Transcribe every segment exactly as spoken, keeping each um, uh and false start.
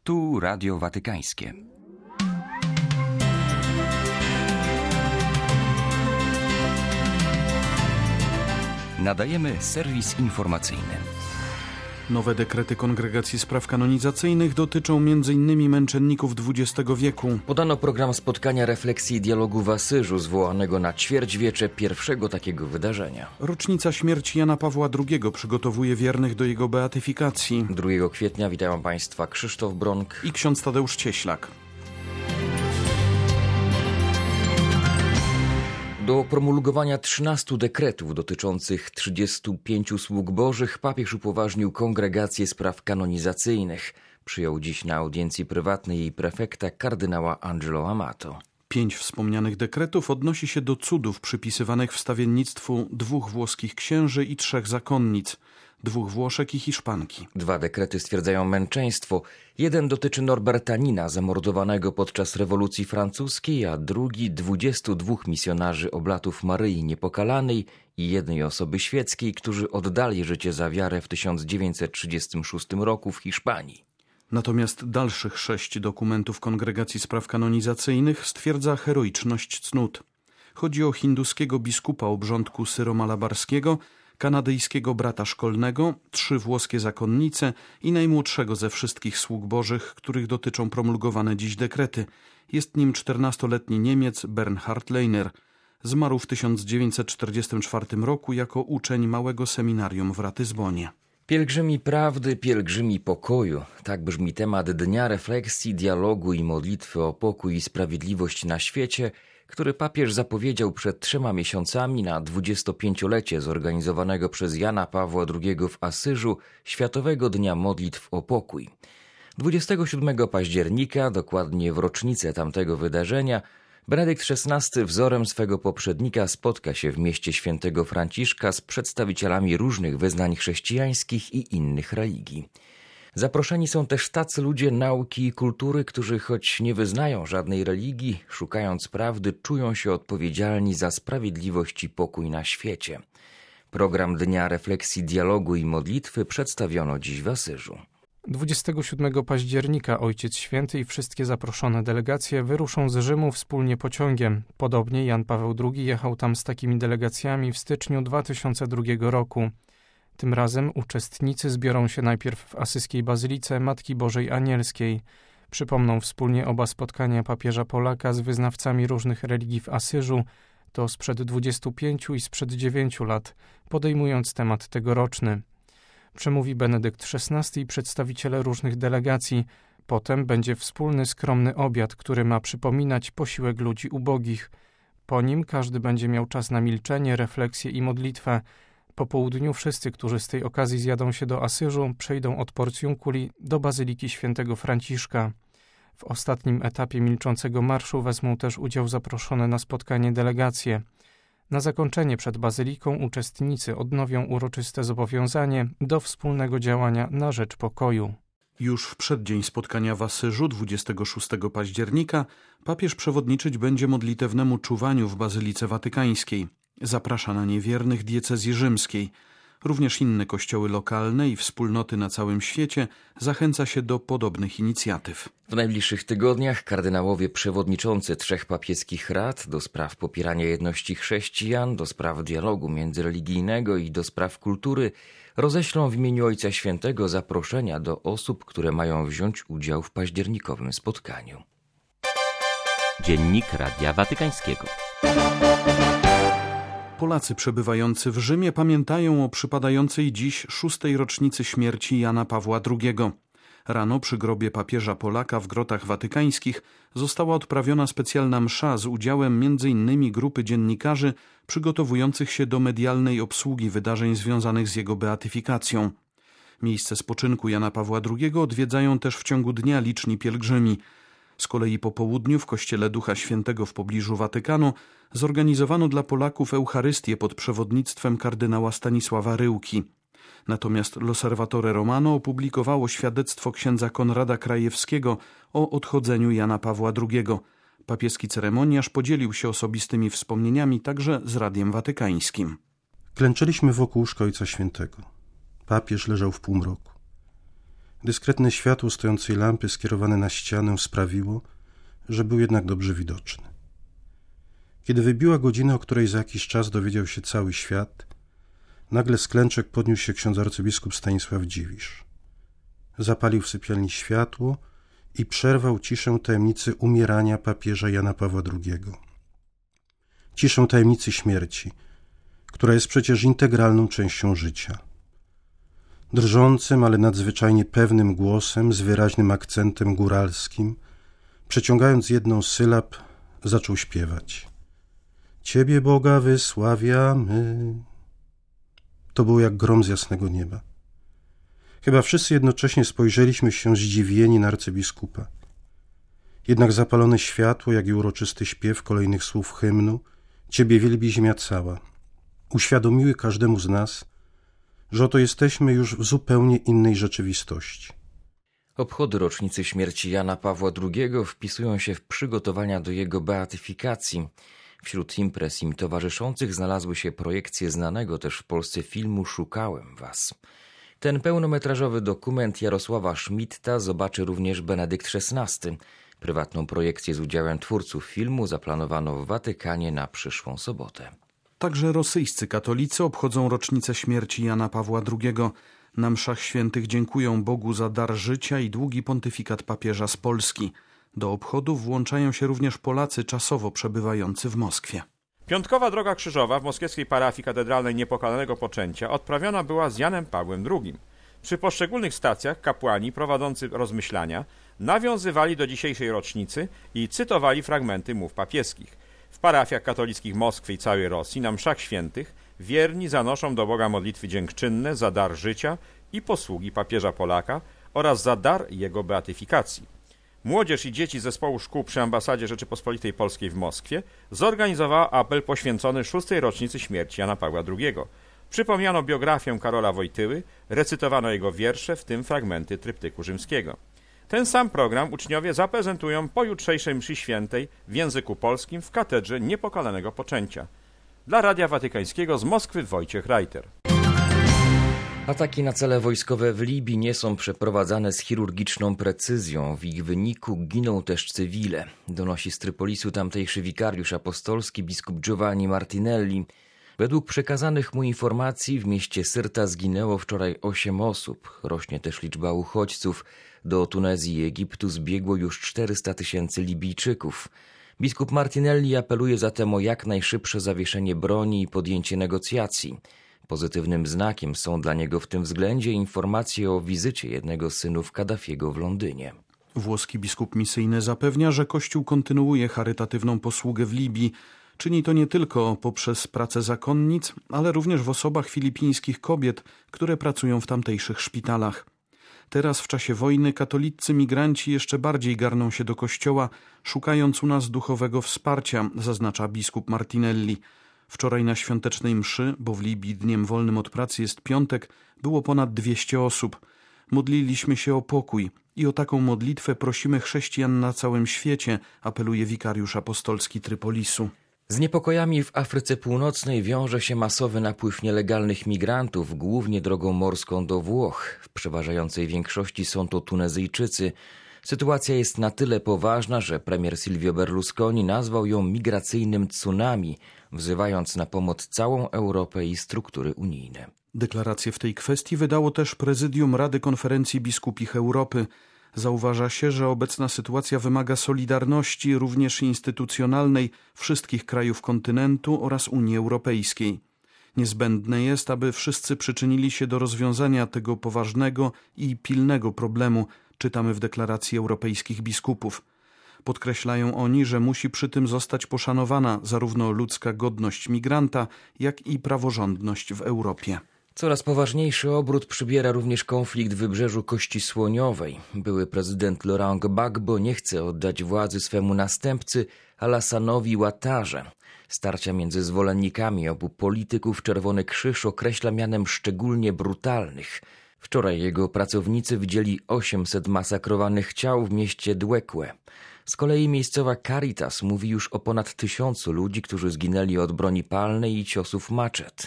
Tu Radio Watykańskie. Nadajemy serwis informacyjny. Nowe dekrety Kongregacji Spraw Kanonizacyjnych dotyczą między innymi męczenników dwudziestego wieku. Podano program spotkania refleksji i dialogu w Asyżu, zwołanego na ćwierćwiecze pierwszego takiego wydarzenia. Rocznica śmierci Jana Pawła drugiego przygotowuje wiernych do jego beatyfikacji. drugiego kwietnia witają Państwa Krzysztof Bronk i ksiądz Tadeusz Cieślak. Do promulgowania trzynastu dekretów dotyczących trzydziestu pięciu sług bożych papież upoważnił Kongregację Spraw Kanonizacyjnych. Przyjął dziś na audiencji prywatnej jej prefekta kardynała Angelo Amato. Pięć wspomnianych dekretów odnosi się do cudów przypisywanych wstawiennictwu dwóch włoskich księży i trzech zakonnic, dwóch Włoszek i Hiszpanki. Dwa dekrety stwierdzają męczeństwo. Jeden dotyczy Norbertanina, zamordowanego podczas rewolucji francuskiej, a drugi dwudziestu dwóch misjonarzy oblatów Maryi Niepokalanej i jednej osoby świeckiej, którzy oddali życie za wiarę w tysiąc dziewięćset trzydziestym szóstym roku w Hiszpanii. Natomiast dalszych sześć dokumentów Kongregacji Spraw Kanonizacyjnych stwierdza heroiczność cnót. Chodzi o hinduskiego biskupa obrządku syromalabarskiego, kanadyjskiego brata szkolnego, trzy włoskie zakonnice i najmłodszego ze wszystkich sług bożych, których dotyczą promulgowane dziś dekrety. Jest nim czternastoletni Niemiec Bernhard Leiner. Zmarł w tysiąc dziewięćset czterdziestym czwartym roku jako uczeń małego seminarium w Ratyzbonie. Pielgrzymi prawdy, pielgrzymi pokoju. Tak brzmi temat dnia refleksji, dialogu i modlitwy o pokój i sprawiedliwość na świecie, który papież zapowiedział przed trzema miesiącami na dwudziestopięciolecie zorganizowanego przez Jana Pawła drugiego w Asyżu Światowego Dnia Modlitw o Pokój. dwudziestego siódmego października, dokładnie w rocznicę tamtego wydarzenia, Benedykt szesnasty wzorem swego poprzednika spotka się w mieście świętego Franciszka z przedstawicielami różnych wyznań chrześcijańskich i innych religii. Zaproszeni są też tacy ludzie nauki i kultury, którzy choć nie wyznają żadnej religii, szukając prawdy, czują się odpowiedzialni za sprawiedliwość i pokój na świecie. Program Dnia Refleksji, Dialogu i Modlitwy przedstawiono dziś w Asyżu. dwudziestego siódmego października Ojciec Święty i wszystkie zaproszone delegacje wyruszą z Rzymu wspólnie pociągiem. Podobnie Jan Paweł drugi jechał tam z takimi delegacjami w styczniu dwa tysiące drugiego roku. Tym razem uczestnicy zbiorą się najpierw w asyskiej bazylice Matki Bożej Anielskiej. Przypomną wspólnie oba spotkania papieża Polaka z wyznawcami różnych religii w Asyżu, to sprzed dwudziestu pięciu i sprzed dziewięciu lat, podejmując temat tegoroczny. Przemówi Benedykt szesnasty i przedstawiciele różnych delegacji. Potem będzie wspólny, skromny obiad, który ma przypominać posiłek ludzi ubogich. Po nim każdy będzie miał czas na milczenie, refleksję i modlitwę. Po południu wszyscy, którzy z tej okazji zjadą się do Asyżu, przejdą od Porciunkuli do Bazyliki Świętego Franciszka. W ostatnim etapie milczącego marszu wezmą też udział zaproszone na spotkanie delegacje. Na zakończenie przed bazyliką uczestnicy odnowią uroczyste zobowiązanie do wspólnego działania na rzecz pokoju. Już w przeddzień spotkania w Asyżu dwudziestego szóstego października papież przewodniczyć będzie modlitewnemu czuwaniu w Bazylice Watykańskiej. Zaprasza na nie wiernych diecezji rzymskiej. Również inne kościoły lokalne i wspólnoty na całym świecie zachęca się do podobnych inicjatyw. W najbliższych tygodniach kardynałowie przewodniczący trzech papieskich rad do spraw popierania jedności chrześcijan, do spraw dialogu międzyreligijnego i do spraw kultury roześlą w imieniu Ojca Świętego zaproszenia do osób, które mają wziąć udział w październikowym spotkaniu. Dziennik Radia Watykańskiego. Polacy przebywający w Rzymie pamiętają o przypadającej dziś szóstej rocznicy śmierci Jana Pawła drugiego. Rano przy grobie papieża Polaka w Grotach Watykańskich została odprawiona specjalna msza z udziałem między innymi grupy dziennikarzy przygotowujących się do medialnej obsługi wydarzeń związanych z jego beatyfikacją. Miejsce spoczynku Jana Pawła drugiego odwiedzają też w ciągu dnia liczni pielgrzymi. Z kolei po południu w kościele Ducha Świętego w pobliżu Watykanu zorganizowano dla Polaków Eucharystię pod przewodnictwem kardynała Stanisława Ryłki. Natomiast L'Osservatore Romano opublikowało świadectwo księdza Konrada Krajewskiego o odchodzeniu Jana Pawła drugiego. Papieski ceremoniarz podzielił się osobistymi wspomnieniami także z Radiem Watykańskim. Klęczeliśmy wokół łóżka Ojca Świętego. Papież leżał w półmroku. Dyskretne światło stojącej lampy skierowane na ścianę sprawiło, że był jednak dobrze widoczny. Kiedy wybiła godzina, o której za jakiś czas dowiedział się cały świat, nagle z klęczek podniósł się ksiądz arcybiskup Stanisław Dziwisz. Zapalił w sypialni światło i przerwał ciszę tajemnicy umierania papieża Jana Pawła drugiego. Ciszę tajemnicy śmierci, która jest przecież integralną częścią życia. Drżącym, ale nadzwyczajnie pewnym głosem, z wyraźnym akcentem góralskim, przeciągając jedną z sylab, zaczął śpiewać. Ciebie, Boga, wysławiamy. To było jak grom z jasnego nieba. Chyba wszyscy jednocześnie spojrzeliśmy się zdziwieni na arcybiskupa. Jednak zapalone światło, jak i uroczysty śpiew kolejnych słów hymnu Ciebie wielbi ziemia cała, uświadomiły każdemu z nas, że oto jesteśmy już w zupełnie innej rzeczywistości. Obchody rocznicy śmierci Jana Pawła drugiego wpisują się w przygotowania do jego beatyfikacji. Wśród imprez im towarzyszących znalazły się projekcje znanego też w Polsce filmu Szukałem was. Ten pełnometrażowy dokument Jarosława Schmidta zobaczy również Benedykt szesnasty. Prywatną projekcję z udziałem twórców filmu zaplanowano w Watykanie na przyszłą sobotę. Także rosyjscy katolicy obchodzą rocznicę śmierci Jana Pawła drugiego. Na mszach świętych dziękują Bogu za dar życia i długi pontyfikat papieża z Polski. Do obchodów włączają się również Polacy czasowo przebywający w Moskwie. Piątkowa droga krzyżowa w moskiewskiej parafii katedralnej Niepokalanego Poczęcia odprawiona była z Janem Pawłem drugim. Przy poszczególnych stacjach kapłani prowadzący rozmyślania nawiązywali do dzisiejszej rocznicy i cytowali fragmenty mów papieskich. W parafiach katolickich Moskwy i całej Rosji na mszach świętych wierni zanoszą do Boga modlitwy dziękczynne za dar życia i posługi papieża Polaka oraz za dar jego beatyfikacji. Młodzież i dzieci zespołu szkół przy ambasadzie Rzeczypospolitej Polskiej w Moskwie zorganizowała apel poświęcony szóstej rocznicy śmierci Jana Pawła drugiego. Przypomniano biografię Karola Wojtyły, recytowano jego wiersze, w tym fragmenty tryptyku rzymskiego. Ten sam program uczniowie zaprezentują po jutrzejszej mszy świętej w języku polskim w katedrze Niepokalanego Poczęcia. Dla Radia Watykańskiego z Moskwy Wojciech Reiter. Ataki na cele wojskowe w Libii nie są przeprowadzane z chirurgiczną precyzją. W ich wyniku giną też cywile. Donosi z Trypolisu tamtejszy wikariusz apostolski biskup Giovanni Martinelli. Według przekazanych mu informacji w mieście Syrta zginęło wczoraj osiem osób. Rośnie też liczba uchodźców. Do Tunezji i Egiptu zbiegło już czterysta tysięcy Libijczyków. Biskup Martinelli apeluje zatem o jak najszybsze zawieszenie broni i podjęcie negocjacji. Pozytywnym znakiem są dla niego w tym względzie informacje o wizycie jednego z synów Kaddafiego w Londynie. Włoski biskup misyjny zapewnia, że Kościół kontynuuje charytatywną posługę w Libii. Czyni to nie tylko poprzez pracę zakonnic, ale również w osobach filipińskich kobiet, które pracują w tamtejszych szpitalach. Teraz w czasie wojny katolicy migranci jeszcze bardziej garną się do kościoła, szukając u nas duchowego wsparcia, zaznacza biskup Martinelli. Wczoraj na świątecznej mszy, bo w Libii dniem wolnym od pracy jest piątek, było ponad dwieście osób. Modliliśmy się o pokój i o taką modlitwę prosimy chrześcijan na całym świecie, apeluje wikariusz apostolski Trypolisu. Z niepokojami w Afryce Północnej wiąże się masowy napływ nielegalnych migrantów, głównie drogą morską do Włoch. W przeważającej większości są to Tunezyjczycy. Sytuacja jest na tyle poważna, że premier Silvio Berlusconi nazwał ją migracyjnym tsunami, wzywając na pomoc całą Europę i struktury unijne. Deklarację w tej kwestii wydało też prezydium Rady Konferencji Biskupich Europy. Zauważa się, że obecna sytuacja wymaga solidarności, również instytucjonalnej, wszystkich krajów kontynentu oraz Unii Europejskiej. Niezbędne jest, aby wszyscy przyczynili się do rozwiązania tego poważnego i pilnego problemu, czytamy w deklaracji europejskich biskupów. Podkreślają oni, że musi przy tym zostać poszanowana zarówno ludzka godność migranta, jak i praworządność w Europie. Coraz poważniejszy obrót przybiera również konflikt w Wybrzeżu Kości Słoniowej. Były prezydent Laurent Gbagbo nie chce oddać władzy swemu następcy Alassanowi Ouattarze. Starcia między zwolennikami obu polityków Czerwony Krzyż określa mianem szczególnie brutalnych. Wczoraj jego pracownicy widzieli osiemset masakrowanych ciał w mieście Dwekwe. Z kolei miejscowa Caritas mówi już o ponad tysiącu ludzi, którzy zginęli od broni palnej i ciosów maczet.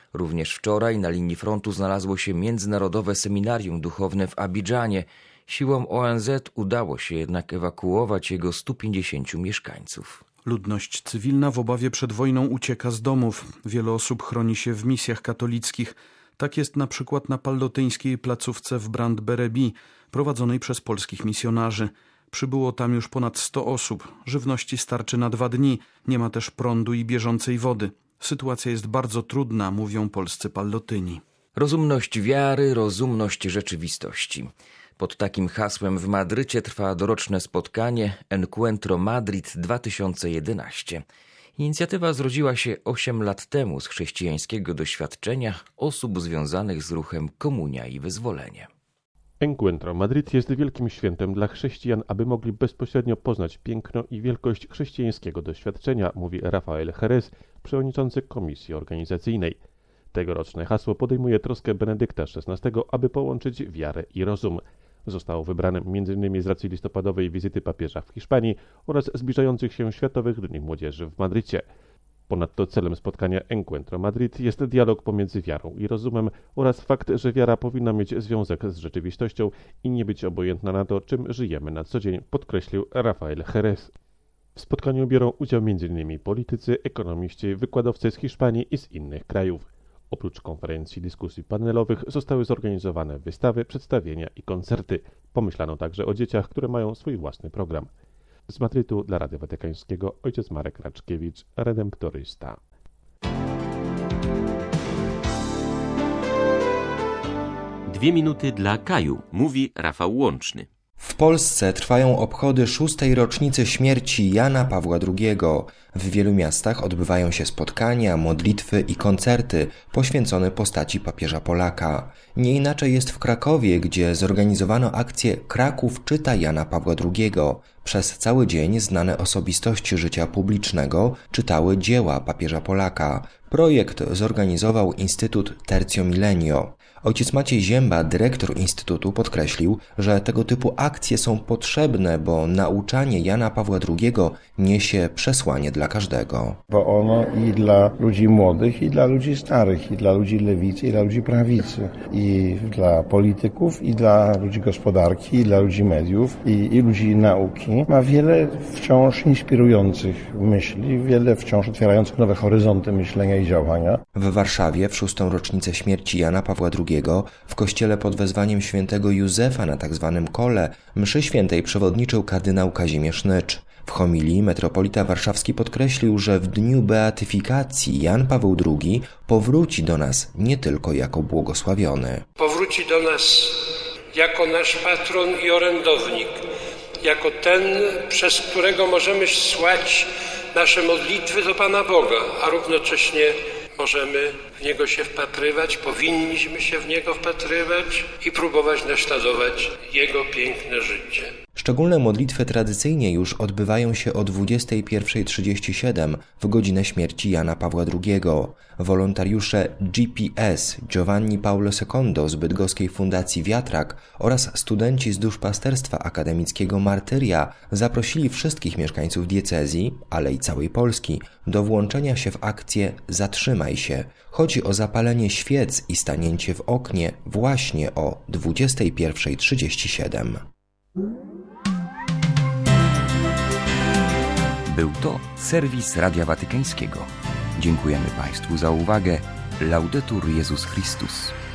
Również wczoraj na linii frontu znalazło się Międzynarodowe Seminarium Duchowne w Abidżanie. Siłom O N Z udało się jednak ewakuować jego stu pięćdziesięciu mieszkańców. Ludność cywilna w obawie przed wojną ucieka z domów. Wiele osób chroni się w misjach katolickich. Tak jest na przykład na pallotyńskiej placówce w Brand-Berebi, prowadzonej przez polskich misjonarzy. Przybyło tam już ponad sto osób. Żywności starczy na dwa dni. Nie ma też prądu i bieżącej wody. Sytuacja jest bardzo trudna, mówią polscy pallotyni. Rozumność wiary, rozumność rzeczywistości. Pod takim hasłem w Madrycie trwa doroczne spotkanie Encuentro Madrid dwa tysiące jedenaście. Inicjatywa zrodziła się osiem lat temu z chrześcijańskiego doświadczenia osób związanych z ruchem Komunia i Wyzwolenie. Encuentro Madrid jest wielkim świętem dla chrześcijan, aby mogli bezpośrednio poznać piękno i wielkość chrześcijańskiego doświadczenia, mówi Rafael Jerez, przewodniczący komisji organizacyjnej. Tegoroczne hasło podejmuje troskę Benedykta szesnastego, aby połączyć wiarę i rozum. Zostało wybrane m.in. z racji listopadowej wizyty papieża w Hiszpanii oraz zbliżających się Światowych Dni Młodzieży w Madrycie. Ponadto celem spotkania Encuentro Madrid jest dialog pomiędzy wiarą i rozumem oraz fakt, że wiara powinna mieć związek z rzeczywistością i nie być obojętna na to, czym żyjemy na co dzień, podkreślił Rafael Jerez. W spotkaniu biorą udział m.in. politycy, ekonomiści, wykładowcy z Hiszpanii i z innych krajów. Oprócz konferencji, dyskusji panelowych zostały zorganizowane wystawy, przedstawienia i koncerty. Pomyślano także o dzieciach, które mają swój własny program. Z Madrytu dla Radia Watykańskiego ojciec Marek Raczkiewicz, redemptorysta. Dwie minuty dla Kaju, mówi Rafał Łączny. W Polsce trwają obchody szóstej rocznicy śmierci Jana Pawła drugiego. W wielu miastach odbywają się spotkania, modlitwy i koncerty poświęcone postaci papieża Polaka. Nie inaczej jest w Krakowie, gdzie zorganizowano akcję Kraków czyta Jana Pawła drugiego. Przez cały dzień znane osobistości życia publicznego czytały dzieła papieża Polaka. Projekt zorganizował Instytut Tercio Millennio. Ojciec Maciej Zięba, dyrektor Instytutu, podkreślił, że tego typu akcje są potrzebne, bo nauczanie Jana Pawła drugiego niesie przesłanie dla każdego. Bo ono i dla ludzi młodych, i dla ludzi starych, i dla ludzi lewicy, i dla ludzi prawicy, i dla polityków, i dla ludzi gospodarki, i dla ludzi mediów, i, i ludzi nauki ma wiele wciąż inspirujących myśli, wiele wciąż otwierających nowe horyzonty myślenia i działania. W Warszawie w szóstą rocznicę śmierci Jana Pawła drugiego w kościele pod wezwaniem świętego Józefa na tzw. kole mszy świętej przewodniczył kardynał Kazimierz Nycz. W homilii metropolita warszawski podkreślił, że w dniu beatyfikacji Jan Paweł drugi powróci do nas nie tylko jako błogosławiony. Powróci do nas jako nasz patron i orędownik, jako ten, przez którego możemy słać nasze modlitwy do Pana Boga, a równocześnie możemy w Niego się wpatrywać, powinniśmy się w Niego wpatrywać i próbować naśladować Jego piękne życie. Szczególne modlitwy tradycyjnie już odbywają się o dwudziestej pierwszej trzydzieści siedem w godzinę śmierci Jana Pawła drugiego. Wolontariusze G P S Giovanni Paolo secondo z bydgoskiej Fundacji Wiatrak oraz studenci z duszpasterstwa akademickiego Martyria zaprosili wszystkich mieszkańców diecezji, ale i całej Polski, do włączenia się w akcję Zatrzymaj się. Chodzi o zapalenie świec i stanięcie w oknie właśnie o dwudziestej pierwszej trzydzieści siedem. Był to serwis Radia Watykańskiego. Dziękujemy Państwu za uwagę. Laudetur Jezus Chrystus.